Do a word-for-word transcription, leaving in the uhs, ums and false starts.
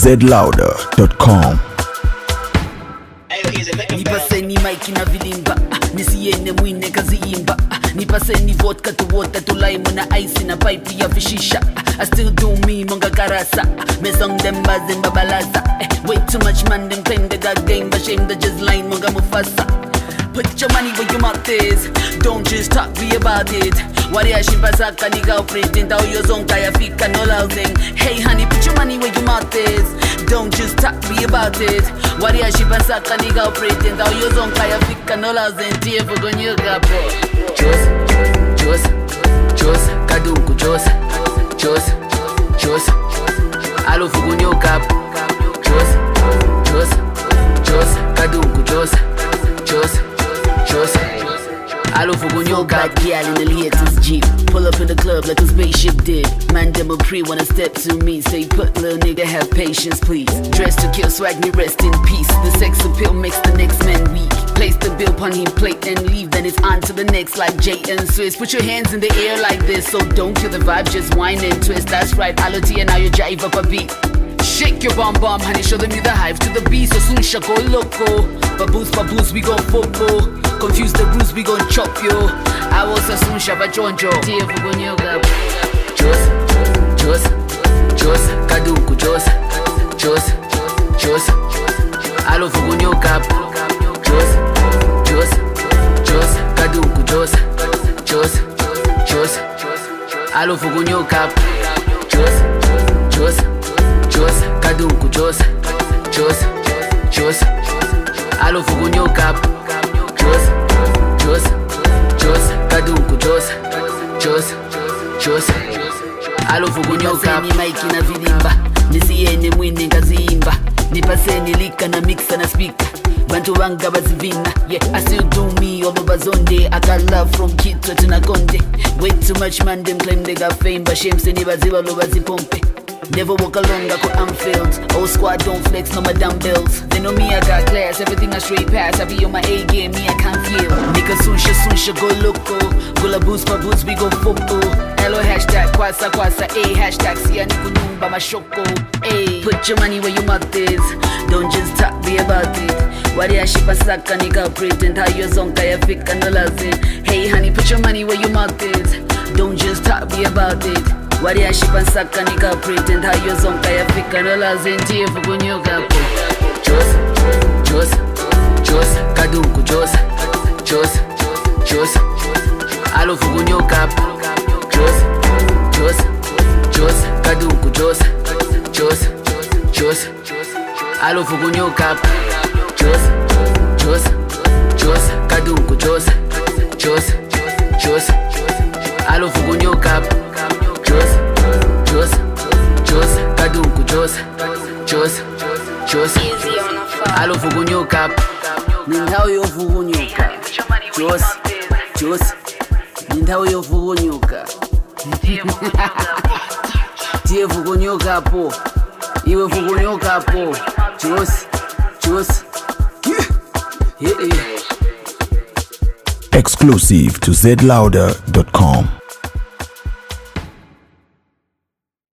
z louder dot com. Nipaseni maiki na vilimba, nisiende mwine kaziimba. Nipaseni vodka to water to lime na ice na pipe ya vishisha. I still do me monga karasa, me song them bazin babalaza. Way too much man them claim they got game, but shame they just line monga mufasa. Put your money where your mouth is, don't just talk be about it. Waria shimpasaka niga pretend how your zone kaya fika no lousing. Hey honey, put your money where your mouth is, don't just talk be about it. Waria shimpasaka niga pretend how your zone kaya fika no lousing. Tia fugo nyuga po. Chos, chos, chos, kadunku chos, chos, chos. Alo fugo nyuga po. Chos, chos, chos, kadunku chos, chos, chos. Alo fugo nyuga. Bad gal in the latest Jeep, pull up in the club like a spaceship did. Man them a pre wanna step to me, say put little nigga have patience please. Dress to kill, swag me rest in peace. The sex appeal makes the next man weak. Place the bill pon him plate and leave, then it's on to the next like Jay and Swiss. Put your hands in the air like this, so don't kill the vibe, just whine and twist. That's right, Alo Tia, now you jive up a beat. Shake your bum bum, honey, show them you the hive to the beat, so soon shall go loco. Baboos, baboos, we gon' football. Confuse the rules, we gon' chop you. I was a soon shaba jonjo. Tia fugo nyoga. Chos, chos, chos, kadunku chos, chos, chos. Alo fugo nyoga. Chos, chos, chos, kadunku chos, chos, chos. Alo fugo nyoga. Chos, chos, chos, kadunku chos, chos, chos. Alo fugo nyoga. Chos, chos, chos, kadunku chos, chos, chos. Alo fugo nyoga. Nipaseni maiki na vilimba, nisiende mwine kaziimba. Nipaseni lika na mixa na speaker, bantu wanga bazivina. Yeah, I still do me all over zonde. I got love from Kitwe to Nakonde. Way too much man them claim they got fame, but shame se ni baziba lo bazipompe. Never walk along, I go Anfield. Old squad don't flex, no my dumbbells. They know me, I got class, everything I straight pass. I be on my A game, me I can't feel. Nigga sunsha sunsha go loco. Gula boost for boots, we go football. Hello hashtag kwasa kwasa, a hashtag siya ni kunyumba mashoko. A put your money where your mouth is, don't just talk be about it. Waria shipasaka nigga pretend how your zone kaya fika no lazin. Hey honey, put your money where your mouth is, don't just talk be about it. Waria shipansaka nika pretend how your zone kaya fika no lazin. Tia fugo nyoga po. Chos, chos, chos, kadunku chos, chos, chos. Alo fugo nyoga po. Chos, chos, chos, kadunku chos, chos, chos. Alo fugo nyoga po. Chos, chos, chos, kadunku chos, chos, chos. Alo fugo nyoga po. Chos, chos, chos, kadunku chos, chos, chos. Alo fugo nyoga. Nindawo yo fugo nyoga. Chos, chos. Nindawo yo fugo nyoga. Tie fugo nyoga po. Iwe fugo nyoga po. Chos, chos. Yeah, yeah. Exclusive to z louder dot com.